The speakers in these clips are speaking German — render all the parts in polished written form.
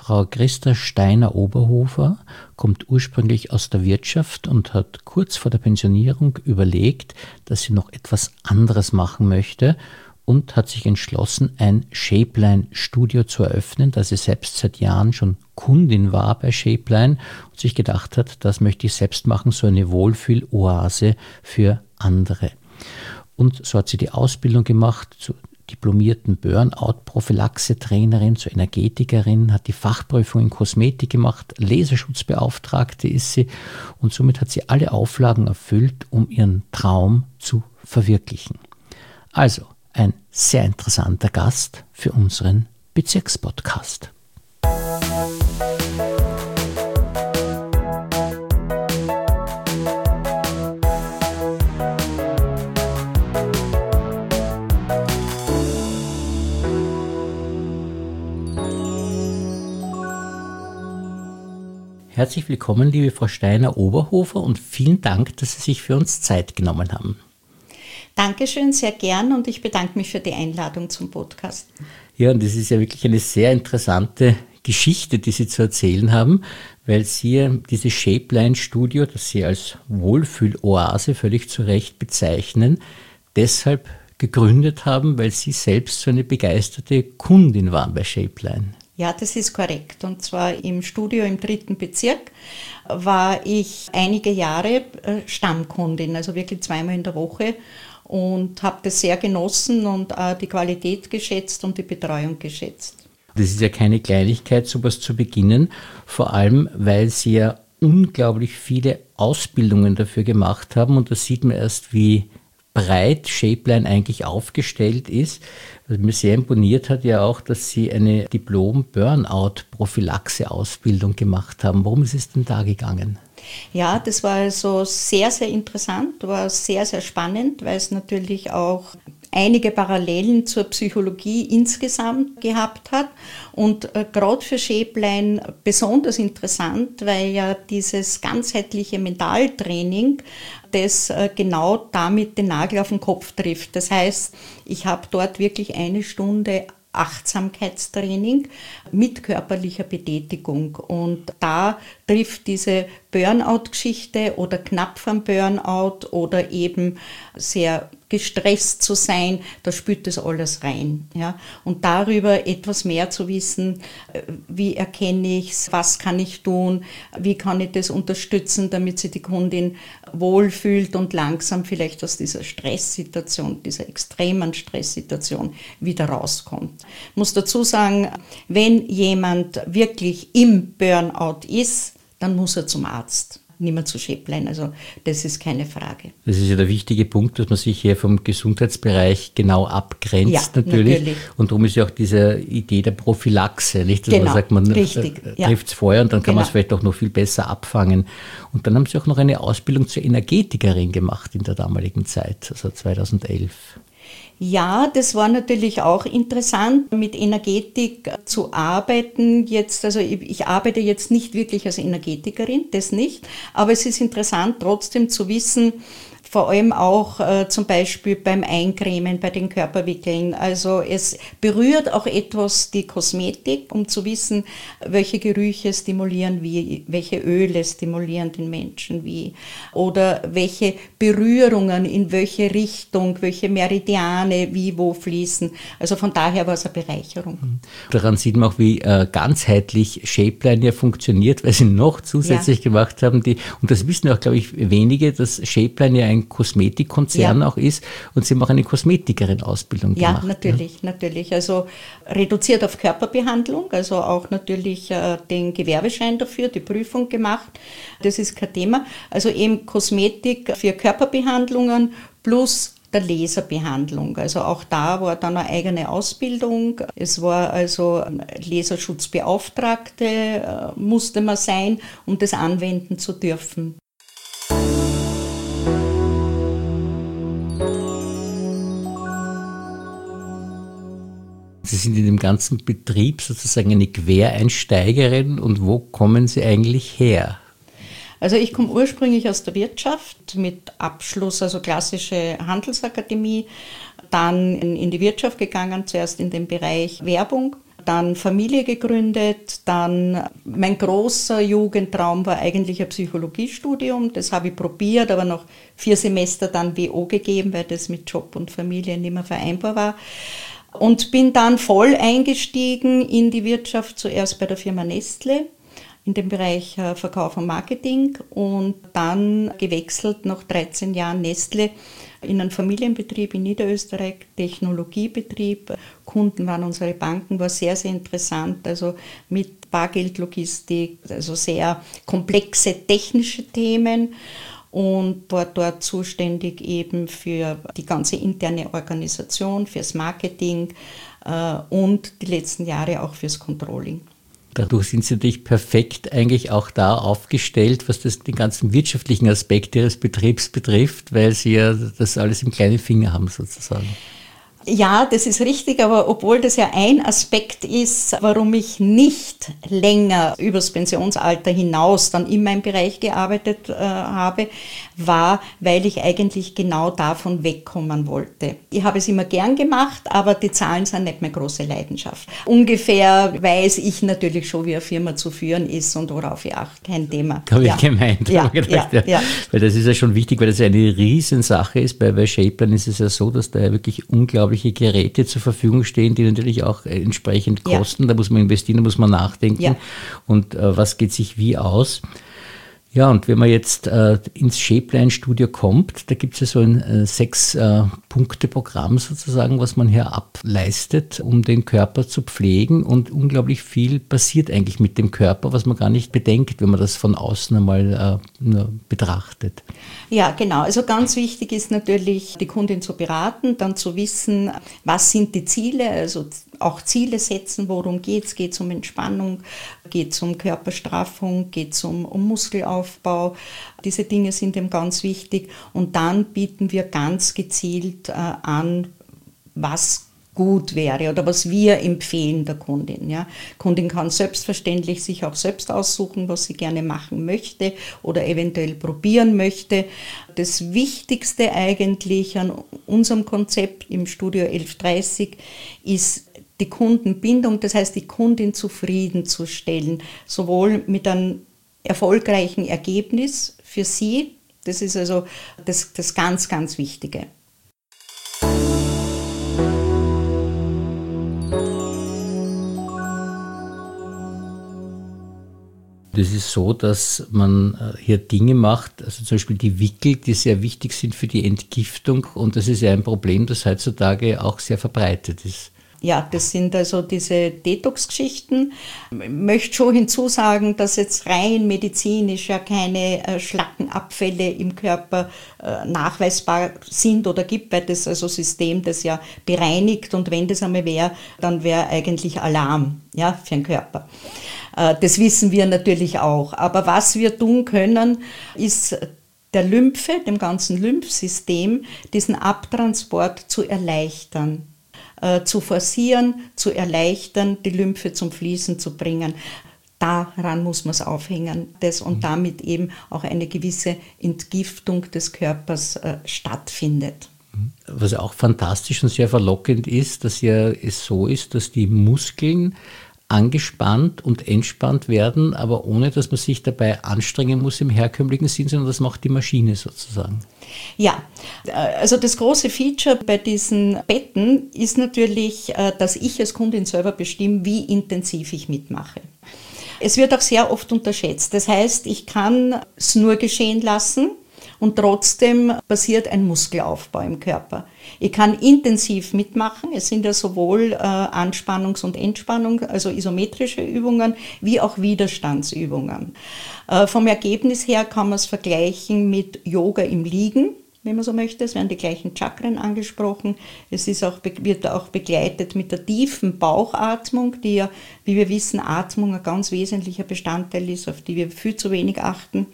Frau Christa Steiner-Oberhofer kommt ursprünglich aus der Wirtschaft und hat kurz vor der Pensionierung überlegt, dass sie noch etwas anderes machen möchte und hat sich entschlossen, ein Shapeline-Studio zu eröffnen, da sie selbst seit Jahren schon Kundin war bei Shapeline und sich gedacht hat, das möchte ich selbst machen, so eine Wohlfühl-Oase für andere. Und so hat sie die Ausbildung gemacht zur diplomierten Burnout-Prophylaxe-Trainerin, zur Energetikerin, hat die Fachprüfung in Kosmetik gemacht, Leserschutzbeauftragte ist sie und somit hat sie alle Auflagen erfüllt, um ihren Traum zu verwirklichen. Also ein sehr interessanter Gast für unseren Bezirkspodcast. Herzlich willkommen, liebe Frau Steiner-Oberhofer, und vielen Dank, dass Sie sich für uns Zeit genommen haben. Dankeschön, sehr gern, und ich bedanke mich für die Einladung zum Podcast. Ja, und das ist ja wirklich eine sehr interessante Geschichte, die Sie zu erzählen haben, weil Sie dieses Shapeline-Studio, das Sie als Wohlfühl-Oase völlig zu Recht bezeichnen, deshalb gegründet haben, weil Sie selbst so eine begeisterte Kundin waren bei Shapeline. Ja, das ist korrekt. Und zwar im Studio im 3. Bezirk war ich einige Jahre Stammkundin, also wirklich 2-mal in der Woche, und habe das sehr genossen und die Qualität geschätzt und die Betreuung geschätzt. Das ist ja keine Kleinigkeit, sowas zu beginnen, vor allem, weil Sie ja unglaublich viele Ausbildungen dafür gemacht haben, und da sieht man erst, wie breit Shapeline eigentlich aufgestellt ist. Was mir sehr imponiert hat ja auch, dass Sie eine Diplom-Burnout-Prophylaxe-Ausbildung gemacht haben. Worum ist es denn da gegangen? Ja, das war also sehr, sehr interessant, war sehr, sehr spannend, weil es natürlich auch einige Parallelen zur Psychologie insgesamt gehabt hat und gerade für Shapeline besonders interessant, weil ja dieses ganzheitliche Mentaltraining, das genau damit den Nagel auf den Kopf trifft. Das heißt, ich habe dort wirklich 1 Stunde Achtsamkeitstraining mit körperlicher Betätigung, und da trifft diese Burnout-Geschichte oder knapp vom Burnout oder eben sehr gestresst zu sein, da spielt das alles rein. Ja? Und darüber etwas mehr zu wissen, wie erkenne ich es, was kann ich tun, wie kann ich das unterstützen, damit sich die Kundin wohlfühlt und langsam vielleicht aus dieser Stresssituation, dieser extremen Stresssituation wieder rauskommt. Ich muss dazu sagen, wenn jemand wirklich im Burnout ist, dann muss er zum Arzt, nicht mehr zu Shapeline, also das ist keine Frage. Das ist ja der wichtige Punkt, dass man sich hier vom Gesundheitsbereich genau abgrenzt, ja, natürlich. Und darum ist ja auch diese Idee der Prophylaxe, nicht? Dass genau, man sagt, man trifft es vorher und dann kann man es vielleicht auch noch viel besser abfangen. Und dann haben Sie auch noch eine Ausbildung zur Energetikerin gemacht in der damaligen Zeit, also 2011. Ja, das war natürlich auch interessant, mit Energetik zu arbeiten. Jetzt, also ich arbeite jetzt nicht wirklich als Energetikerin, das nicht, aber es ist interessant trotzdem zu wissen, vor allem auch zum Beispiel beim Eincremen, bei den Körperwickeln. Also es berührt auch etwas die Kosmetik, um zu wissen, welche Gerüche stimulieren wie, welche Öle stimulieren den Menschen wie oder welche Berührungen in welche Richtung, welche Meridiane wie wo fließen. Also von daher war es eine Bereicherung. Daran sieht man auch, wie ganzheitlich Shapeline ja funktioniert, weil sie noch zusätzlich gemacht haben, und das wissen auch, glaube ich, wenige, dass Shapeline ja ein Kosmetikkonzern auch ist, und Sie haben auch eine Kosmetikerin-Ausbildung gemacht. Ja, natürlich. Also reduziert auf Körperbehandlung, also auch natürlich den Gewerbeschein dafür, die Prüfung gemacht. Das ist kein Thema. Also eben Kosmetik für Körperbehandlungen plus der Laserbehandlung. Also auch da war dann eine eigene Ausbildung. Es war also Laserschutzbeauftragte, musste man sein, um das anwenden zu dürfen. Sie sind in dem ganzen Betrieb sozusagen eine Quereinsteigerin, und wo kommen Sie eigentlich her? Also ich komme ursprünglich aus der Wirtschaft mit Abschluss, also klassische Handelsakademie, dann in die Wirtschaft gegangen, zuerst in den Bereich Werbung, dann Familie gegründet, dann mein großer Jugendtraum war eigentlich ein Psychologiestudium, das habe ich probiert, aber nach 4 Semester dann WO gegeben, weil das mit Job und Familie nicht mehr vereinbar war. Und bin dann voll eingestiegen in die Wirtschaft, zuerst bei der Firma Nestle, in dem Bereich Verkauf und Marketing und dann gewechselt nach 13 Jahren Nestle in einen Familienbetrieb in Niederösterreich, Technologiebetrieb. Kunden waren unsere Banken, war sehr, sehr interessant, also mit Bargeldlogistik, also sehr komplexe technische Themen und war dort zuständig eben für die ganze interne Organisation, fürs Marketing und die letzten Jahre auch fürs Controlling. Dadurch sind Sie natürlich perfekt eigentlich auch da aufgestellt, was den ganzen wirtschaftlichen Aspekt Ihres Betriebs betrifft, weil Sie ja das alles im kleinen Finger haben sozusagen. Ja, das ist richtig, aber obwohl das ja ein Aspekt ist, warum ich nicht länger übers Pensionsalter hinaus dann in meinem Bereich gearbeitet habe, war, weil ich eigentlich genau davon wegkommen wollte. Ich habe es immer gern gemacht, aber die Zahlen sind nicht meine große Leidenschaft. Ungefähr weiß ich natürlich schon, wie eine Firma zu führen ist und worauf ich achte, kein Thema. Habe ich gemeint. Ja, gedacht, ja. Weil das ist ja schon wichtig, weil das eine Riesensache ist. Bei Shapeline ist es ja so, dass da ja wirklich unglaubliche Geräte zur Verfügung stehen, die natürlich auch entsprechend kosten. Ja. Da muss man investieren, da muss man nachdenken. Ja. Und was geht sich wie aus? Ja, und wenn man jetzt ins Shapeline-Studio kommt, da gibt es ja so ein 6-Punkte-Programm sozusagen, was man hier ableistet, um den Körper zu pflegen. Und unglaublich viel passiert eigentlich mit dem Körper, was man gar nicht bedenkt, wenn man das von außen einmal betrachtet. Ja, genau. Also ganz wichtig ist natürlich, die Kundin zu beraten, dann zu wissen, was sind die Ziele, also auch Ziele setzen, worum geht es? Geht es um Entspannung, geht es um Körperstraffung, geht es um Muskelaufbau. Diese Dinge sind eben ganz wichtig. Und dann bieten wir ganz gezielt an, was gut wäre oder was wir empfehlen der Kundin. Ja. Kundin kann selbstverständlich sich auch selbst aussuchen, was sie gerne machen möchte oder eventuell probieren möchte. Das Wichtigste eigentlich an unserem Konzept im Studio 1130 ist die Kundenbindung, das heißt die Kundin zufriedenzustellen, sowohl mit einem erfolgreichen Ergebnis für sie, das ist also das ganz, ganz Wichtige. Das ist so, dass man hier Dinge macht, also zum Beispiel die Wickel, die sehr wichtig sind für die Entgiftung, und das ist ja ein Problem, das heutzutage auch sehr verbreitet ist. Ja, das sind also diese Detox-Geschichten. Ich möchte schon hinzusagen, dass jetzt rein medizinisch ja keine Schlackenabfälle im Körper nachweisbar sind oder gibt, weil das also System das ja bereinigt, und wenn das einmal wäre, dann wäre eigentlich Alarm, ja, für den Körper. Das wissen wir natürlich auch. Aber was wir tun können, ist der Lymphe, dem ganzen Lymphsystem, diesen Abtransport zu erleichtern. Zu forcieren, zu erleichtern, die Lymphe zum Fließen zu bringen. Daran muss man es aufhängen, und damit eben auch eine gewisse Entgiftung des Körpers stattfindet. Was auch fantastisch und sehr verlockend ist, dass ja es so ist, dass die Muskeln angespannt und entspannt werden, aber ohne, dass man sich dabei anstrengen muss im herkömmlichen Sinn, sondern das macht die Maschine sozusagen. Ja, also das große Feature bei diesen Betten ist natürlich, dass ich als Kundin selber bestimme, wie intensiv ich mitmache. Es wird auch sehr oft unterschätzt. Das heißt, ich kann es nur geschehen lassen, und trotzdem passiert ein Muskelaufbau im Körper. Ich kann intensiv mitmachen. Es sind ja sowohl Anspannungs- und Entspannung, also isometrische Übungen, wie auch Widerstandsübungen. Vom Ergebnis her kann man es vergleichen mit Yoga im Liegen, wenn man so möchte. Es werden die gleichen Chakren angesprochen. Es ist auch, wird auch begleitet mit der tiefen Bauchatmung, die ja, wie wir wissen, Atmung ein ganz wesentlicher Bestandteil ist, auf die wir viel zu wenig achten.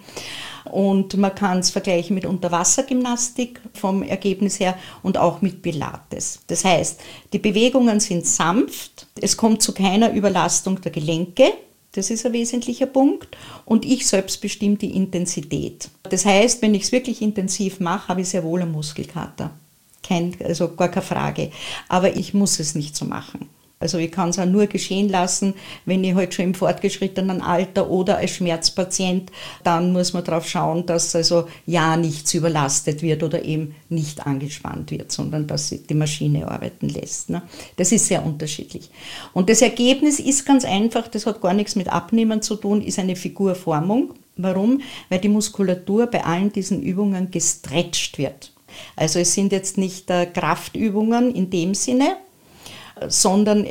Und man kann es vergleichen mit Unterwassergymnastik vom Ergebnis her und auch mit Pilates. Das heißt, die Bewegungen sind sanft, es kommt zu keiner Überlastung der Gelenke, das ist ein wesentlicher Punkt, und ich selbst bestimme die Intensität. Das heißt, wenn ich es wirklich intensiv mache, habe ich sehr wohl einen Muskelkater. Also gar keine Frage, aber ich muss es nicht so machen. Also ich kann es auch nur geschehen lassen, wenn ich halt schon im fortgeschrittenen Alter oder als Schmerzpatient, dann muss man darauf schauen, dass also ja nichts überlastet wird oder eben nicht angespannt wird, sondern dass sich die Maschine arbeiten lässt. Ne? Das ist sehr unterschiedlich. Und das Ergebnis ist ganz einfach, das hat gar nichts mit Abnehmen zu tun, ist eine Figurformung. Warum? Weil die Muskulatur bei allen diesen Übungen gestretcht wird. Also es sind jetzt nicht Kraftübungen in dem Sinne, sondern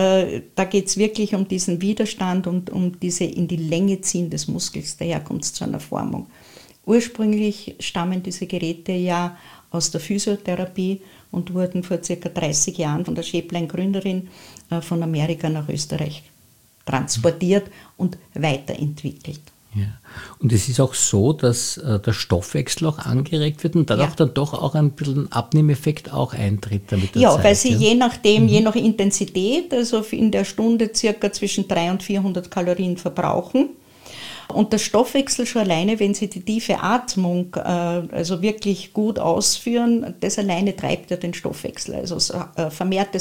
da geht es wirklich um diesen Widerstand und um diese in die Länge ziehen des Muskels. Daher kommt es zu einer Formung. Ursprünglich stammen diese Geräte ja aus der Physiotherapie und wurden vor ca. 30 Jahren von der Schäplein-Gründerin von Amerika nach Österreich transportiert und weiterentwickelt. Ja. Und es ist auch so, dass der Stoffwechsel auch angeregt wird und dadurch dann doch auch ein bisschen Abnehmeffekt auch eintritt damit der Zeit. Weil sie je nachdem, je nach Intensität, also in der Stunde circa zwischen 300 und 400 Kalorien verbrauchen. Und der Stoffwechsel schon alleine, wenn Sie die tiefe Atmung also wirklich gut ausführen, das alleine treibt ja den Stoffwechsel. Also vermehrte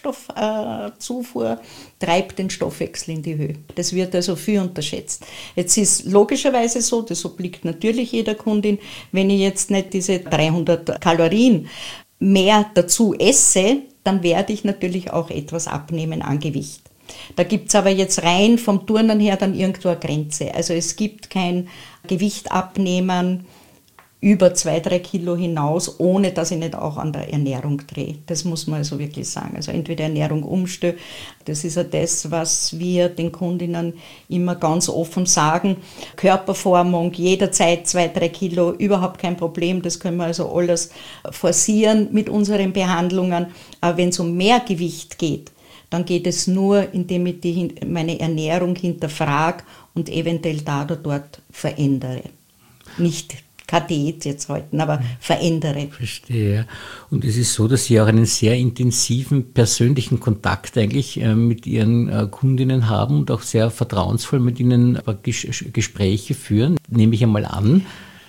Sauerstoffzufuhr treibt den Stoffwechsel in die Höhe. Das wird also viel unterschätzt. Jetzt ist logischerweise so, das obliegt natürlich jeder Kundin, wenn ich jetzt nicht diese 300 Kalorien mehr dazu esse, dann werde ich natürlich auch etwas abnehmen an Gewicht. Da gibt es aber jetzt rein vom Turnen her dann irgendwo eine Grenze. Also es gibt kein Gewicht abnehmen über 2-3 Kilo hinaus, ohne dass ich nicht auch an der Ernährung drehe. Das muss man also wirklich sagen. Also entweder Ernährung umstelle, das ist ja das, was wir den Kundinnen immer ganz offen sagen. Körperformung, jederzeit 2-3 Kilo, überhaupt kein Problem. Das können wir also alles forcieren mit unseren Behandlungen. Aber wenn es um mehr Gewicht geht, dann geht es nur, indem ich meine Ernährung hinterfrage und eventuell da oder dort verändere. Nicht keine Diät jetzt halten, aber verändere. Verstehe. Und es ist so, dass Sie auch einen sehr intensiven persönlichen Kontakt eigentlich mit Ihren Kundinnen haben und auch sehr vertrauensvoll mit ihnen Gespräche führen, nehme ich einmal an.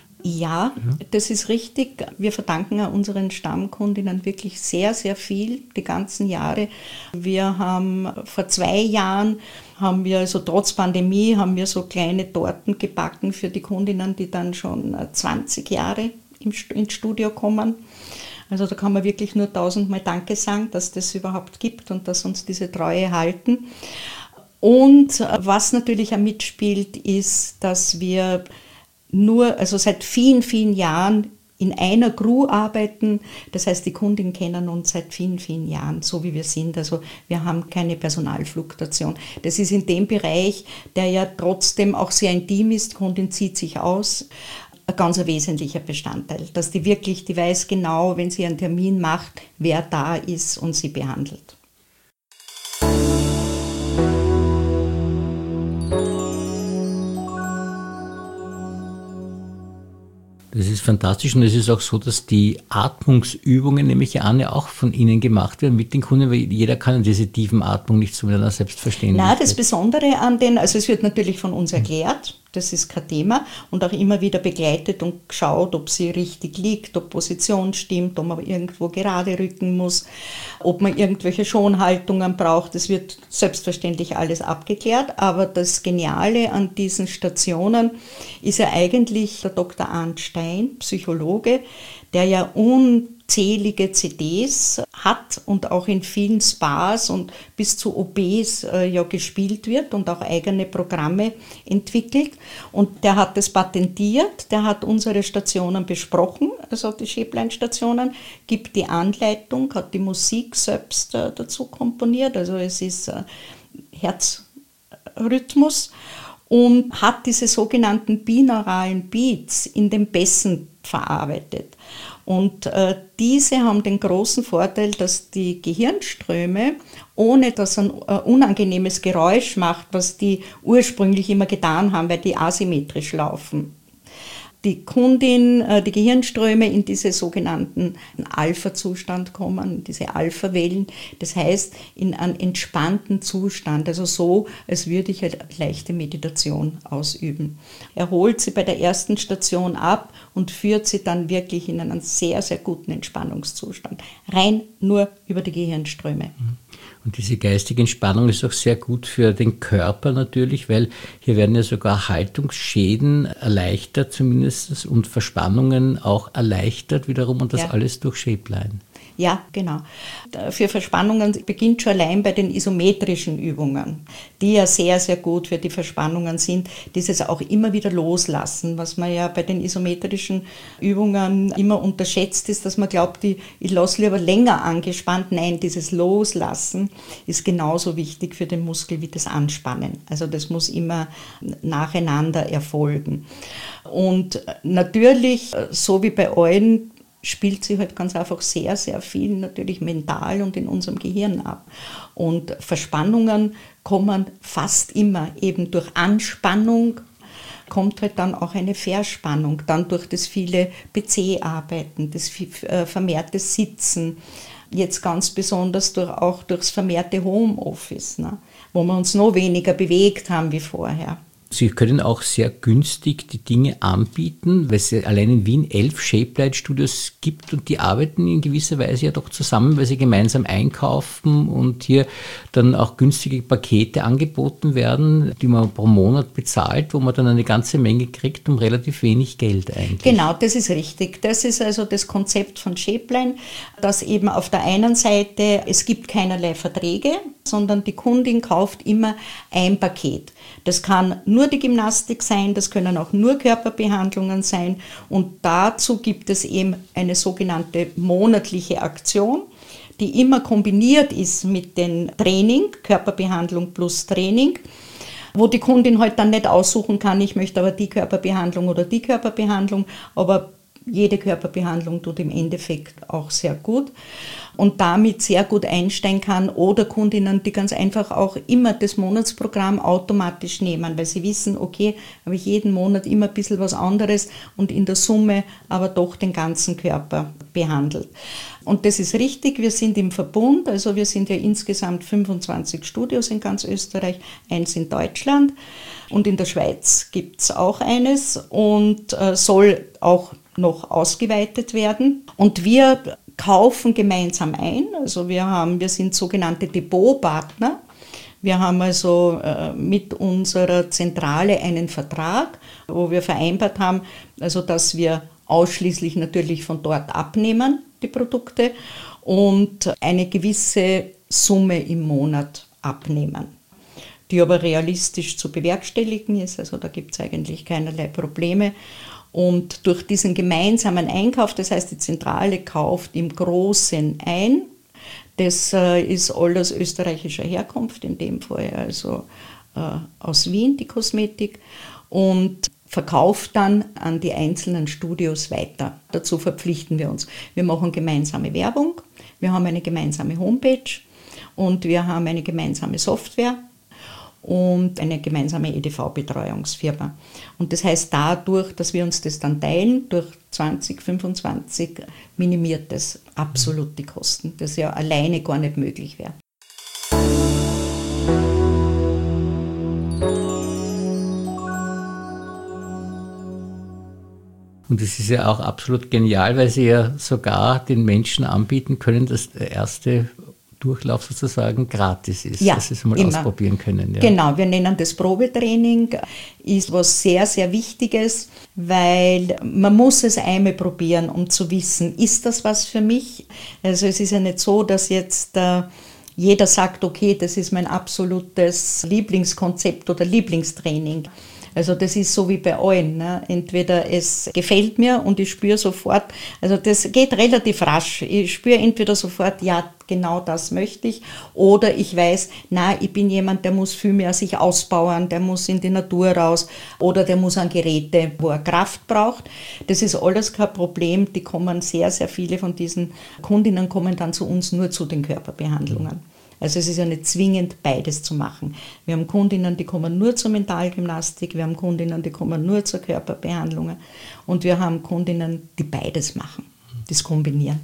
Ja, das ist richtig. Wir verdanken unseren Stammkundinnen wirklich sehr, sehr viel, die ganzen Jahre. Wir haben vor 2 Jahren, also trotz Pandemie, haben wir so kleine Torten gebacken für die Kundinnen, die dann schon 20 Jahre ins Studio kommen. Also da kann man wirklich nur 1000-mal Danke sagen, dass das überhaupt gibt und dass uns diese Treue halten. Und was natürlich auch mitspielt, ist, dass wir also seit vielen, vielen Jahren in einer Crew arbeiten. Das heißt, die Kundinnen kennen uns seit vielen, vielen Jahren, so wie wir sind. Also wir haben keine Personalfluktuation. Das ist in dem Bereich, der ja trotzdem auch sehr intim ist, die Kundin zieht sich aus, ein ganz wesentlicher Bestandteil. Dass die weiß genau, wenn sie einen Termin macht, wer da ist und sie behandelt. Das ist fantastisch und es ist auch so, dass die Atmungsübungen, nehme ich an, ja auch von Ihnen gemacht werden mit den Kunden, weil jeder kann diese tiefen Atmung nicht so miteinander selbstverständlich. Nein, das Besondere also es wird natürlich von uns erklärt, das ist kein Thema und auch immer wieder begleitet und geschaut, ob sie richtig liegt, ob Position stimmt, ob man irgendwo gerade rücken muss, ob man irgendwelche Schonhaltungen braucht. Das wird selbstverständlich alles abgeklärt, aber das Geniale an diesen Stationen ist ja eigentlich der Dr. Arndt Stein, Psychologe, der ja unzählige CDs hat und auch in vielen Spas und bis zu OPs ja gespielt wird und auch eigene Programme entwickelt. Und der hat das patentiert, der hat unsere Stationen besprochen, also die Schäplein-Stationen, gibt die Anleitung, hat die Musik selbst dazu komponiert, also es ist Herzrhythmus und hat diese sogenannten binauralen Beats in den Bässen verarbeitet. Und diese haben den großen Vorteil, dass die Gehirnströme, ohne dass ein unangenehmes Geräusch macht, was die ursprünglich immer getan haben, weil die asymmetrisch laufen, die Kundin, die Gehirnströme in diese sogenannten Alpha-Zustand kommen, diese Alpha-Wellen, das heißt in einen entspannten Zustand, also so, als würde ich eine leichte Meditation ausüben. Er holt sie bei der ersten Station ab und führt sie dann wirklich in einen sehr, sehr guten Entspannungszustand, rein nur über die Gehirnströme. Und diese geistige Entspannung ist auch sehr gut für den Körper natürlich, weil hier werden ja sogar Haltungsschäden erleichtert zumindest und Verspannungen auch erleichtert wiederum und das alles durch Shapeline. Ja, genau. Für Verspannungen beginnt schon allein bei den isometrischen Übungen, die ja sehr, sehr gut für die Verspannungen sind. Dieses auch immer wieder loslassen, was man ja bei den isometrischen Übungen immer unterschätzt ist, dass man glaubt, ich lasse lieber länger angespannt. Nein, dieses Loslassen ist genauso wichtig für den Muskel wie das Anspannen. Also das muss immer nacheinander erfolgen. Und natürlich, so wie bei allen, spielt sich halt ganz einfach sehr, sehr viel natürlich mental und in unserem Gehirn ab. Und Verspannungen kommen fast immer eben durch Anspannung, kommt halt dann auch eine Verspannung, dann durch das viele PC-Arbeiten, das vermehrte Sitzen, jetzt ganz besonders auch durchs vermehrte Homeoffice, ne, wo wir uns noch weniger bewegt haben wie vorher. Sie können auch sehr günstig die Dinge anbieten, weil es ja allein in Wien 11 Shapeline-Studios gibt und die arbeiten in gewisser Weise ja doch zusammen, weil sie gemeinsam einkaufen und hier dann auch günstige Pakete angeboten werden, die man pro Monat bezahlt, wo man dann eine ganze Menge kriegt um relativ wenig Geld eigentlich. Genau, das ist richtig. Das ist also das Konzept von Shapeline, dass eben auf der einen Seite es gibt keinerlei Verträge, sondern die Kundin kauft immer ein Paket. Das kann nur die Gymnastik sein, das können auch nur Körperbehandlungen sein und dazu gibt es eben eine sogenannte monatliche Aktion, die immer kombiniert ist mit dem Training, Körperbehandlung plus Training, wo die Kundin halt dann nicht aussuchen kann, ich möchte aber die Körperbehandlung oder die Körperbehandlung, aber jede Körperbehandlung tut im Endeffekt auch sehr gut und damit sehr gut einsteigen kann oder Kundinnen, die ganz einfach auch immer das Monatsprogramm automatisch nehmen, weil sie wissen, okay, habe ich jeden Monat immer ein bisschen was anderes und in der Summe aber doch den ganzen Körper behandelt. Und das ist richtig, wir sind im Verbund, also wir sind ja insgesamt 25 Studios in ganz Österreich, eins in Deutschland und in der Schweiz gibt es auch eines und soll auch noch ausgeweitet werden. Und wir kaufen gemeinsam ein, also wir sind sogenannte Depotpartner. Wir haben also mit unserer Zentrale einen Vertrag, wo wir vereinbart haben, also dass wir ausschließlich natürlich von dort abnehmen, die Produkte, und eine gewisse Summe im Monat abnehmen, die aber realistisch zu bewerkstelligen ist, also da gibt es eigentlich keinerlei Probleme. Und durch diesen gemeinsamen Einkauf, das heißt, die Zentrale kauft im Großen ein, das ist alles österreichischer Herkunft, in dem Fall also aus Wien, die Kosmetik, und verkauft dann an die einzelnen Studios weiter. Dazu verpflichten wir uns. Wir machen gemeinsame Werbung, wir haben eine gemeinsame Homepage und wir haben eine gemeinsame Software und eine gemeinsame EDV-Betreuungsfirma. Und das heißt, dadurch, dass wir uns das dann teilen, durch 2025 minimiert das absolut die Kosten, das ja alleine gar nicht möglich wäre. Und das ist ja auch absolut genial, weil Sie ja sogar den Menschen anbieten können, dass der erste Durchlauf sozusagen gratis ist, ja, dass sie es mal immer ausprobieren können. Ja. Genau, wir nennen das Probetraining, ist was sehr, sehr Wichtiges, weil man muss es einmal probieren, um zu wissen, ist das was für mich? Also es ist ja nicht so, dass jetzt jeder sagt, okay, das ist mein absolutes Lieblingskonzept oder Lieblingstraining. Also das ist so wie bei allen, ne? Entweder es gefällt mir und ich spüre sofort, also das geht relativ rasch, ich spüre entweder sofort, ja, genau das möchte ich, oder ich weiß, na, ich bin jemand, der muss viel mehr sich ausbauen, der muss in die Natur raus oder der muss an Geräte, wo er Kraft braucht. Das ist alles kein Problem, die kommen sehr, sehr viele von diesen Kundinnen kommen dann zu uns nur zu den Körperbehandlungen. Also es ist ja nicht zwingend, beides zu machen. Wir haben Kundinnen, die kommen nur zur Mentalgymnastik, wir haben Kundinnen, die kommen nur zur Körperbehandlung und wir haben Kundinnen, die beides machen, das kombinieren.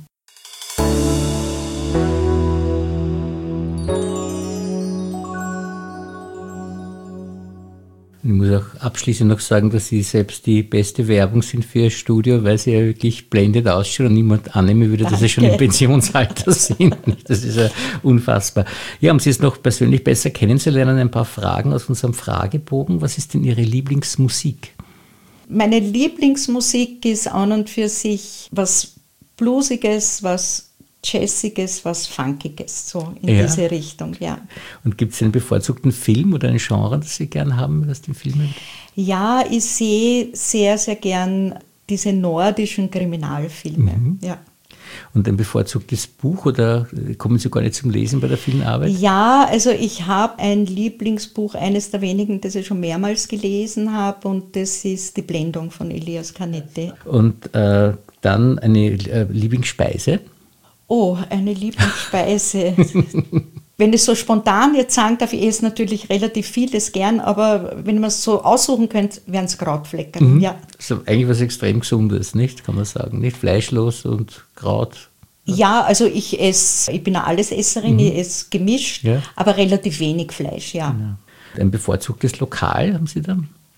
Ich muss auch abschließend noch sagen, dass Sie selbst die beste Werbung sind für Ihr Studio, weil Sie ja wirklich blendend ausschauen und niemand annehmen würde, dass Sie schon im Pensionsalter sind. Das ist ja unfassbar. Ja, um Sie es noch persönlich besser kennenzulernen, ein paar Fragen aus unserem Fragebogen. Was ist denn Ihre Lieblingsmusik? Meine Lieblingsmusik ist an und für sich was Bluesiges, was Jazziges, was Funkiges, so in diese Richtung, ja. Und gibt es einen bevorzugten Film oder ein Genre, das Sie gern haben aus den Filmen? Ja, ich sehe sehr, sehr gern diese nordischen Kriminalfilme, ja. Und ein bevorzugtes Buch oder kommen Sie gar nicht zum Lesen bei der vielen Arbeit? Ja, also ich habe ein Lieblingsbuch, eines der wenigen, das ich schon mehrmals gelesen habe, und das ist Die Blendung von Elias Canetti. Und dann eine Lieblingsspeise? Oh, eine Lieblingsspeise. Wenn ich so spontan jetzt sagen darf, ich esse natürlich relativ vieles gern, aber wenn man es so aussuchen könnte, wären es Krautflecken. Ja. Also eigentlich was extrem Gesundes, nicht? Kann man sagen. Nicht fleischlos und Kraut. Ja, also ich bin eine Allesesserin, ich esse gemischt, aber relativ wenig Fleisch, ja. Ein bevorzugtes Lokal haben Sie da?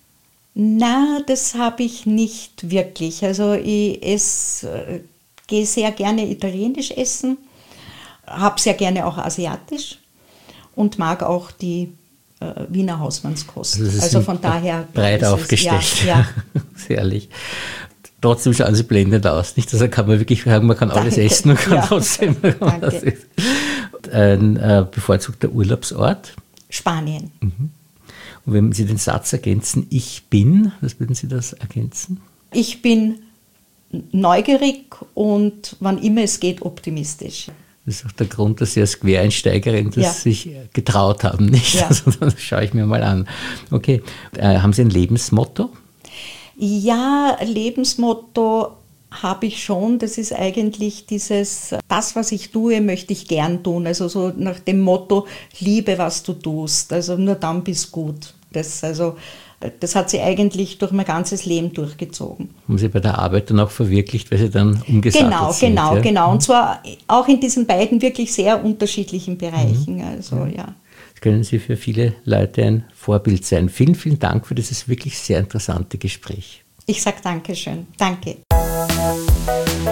Na, das habe ich nicht wirklich. Also ich gehe sehr gerne italienisch essen, habe sehr gerne auch asiatisch und mag auch die Wiener Hausmannskost. Also von daher breit aufgestellt. Ja. Sehr ehrlich. Trotzdem schauen Sie blendend aus. Nicht, also kann man wirklich sagen, man kann alles essen und kann trotzdem. Danke. Ein bevorzugter Urlaubsort? Spanien. Und wenn Sie den Satz ergänzen, ich bin, was würden Sie das ergänzen? Ich bin neugierig und wann immer es geht, optimistisch. Das ist auch der Grund, dass Sie als Quereinsteigerin das sich getraut haben, nicht? Ja. Also das schaue ich mir mal an. Okay, haben Sie ein Lebensmotto? Ja, Lebensmotto habe ich schon. Das ist eigentlich das, was ich tue, möchte ich gern tun. Also so nach dem Motto, liebe, was du tust. Also nur dann bist gut. Das hat sie eigentlich durch mein ganzes Leben durchgezogen. Haben Sie bei der Arbeit dann auch verwirklicht, weil Sie dann umgesattelt sind? Genau. Und zwar auch in diesen beiden wirklich sehr unterschiedlichen Bereichen. Also, ja. Das können Sie für viele Leute ein Vorbild sein. Vielen, vielen Dank für dieses wirklich sehr interessante Gespräch. Ich sage Dankeschön. Danke.